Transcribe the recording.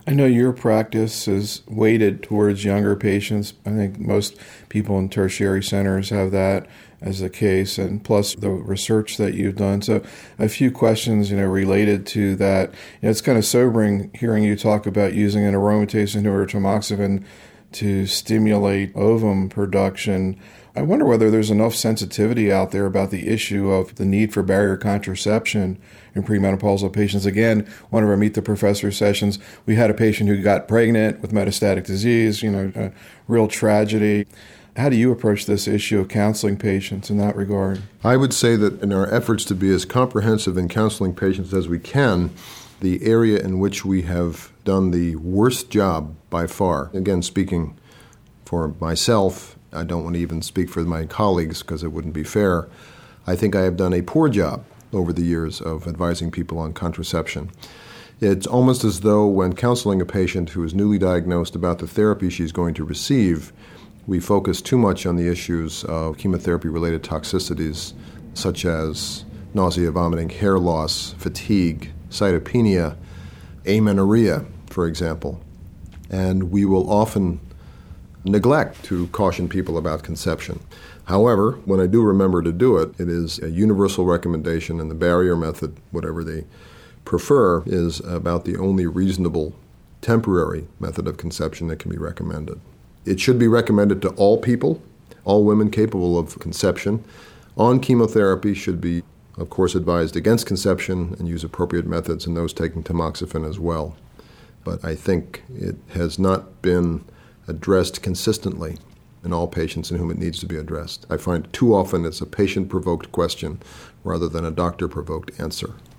I know your practice is weighted towards younger patients. I think most people in tertiary centers have that as the case, and plus the research that you've done. So a few questions, related to that. It's kind of sobering hearing you talk about using an aromatase inhibitor, tamoxifen, to stimulate ovum production. I wonder whether there's enough sensitivity out there about the issue of the need for barrier contraception in premenopausal patients. Again, one of our Meet the Professor sessions, we had a patient who got pregnant with metastatic disease, a real tragedy. How do you approach this issue of counseling patients in that regard? I would say that in our efforts to be as comprehensive in counseling patients as we can, the area in which we have done the worst job by far, again, speaking for myself, I don't want to even speak for my colleagues because it wouldn't be fair, I think I have done a poor job over the years of advising people on contraception. It's almost as though when counseling a patient who is newly diagnosed about the therapy she's going to receive, we focus too much on the issues of chemotherapy-related toxicities such as nausea, vomiting, hair loss, fatigue, cytopenia, amenorrhea, for example. And we will often neglect to caution people about conception. However, when I do remember to do it, it is a universal recommendation, and the barrier method, whatever they prefer, is about the only reasonable temporary method of conception that can be recommended. It should be recommended to all people, all women capable of conception. On chemotherapy should be, of course, advised against conception and use appropriate methods, and those taking tamoxifen as well. But I think it has not been addressed consistently in all patients in whom it needs to be addressed. I find too often it's a patient-provoked question rather than a doctor-provoked answer.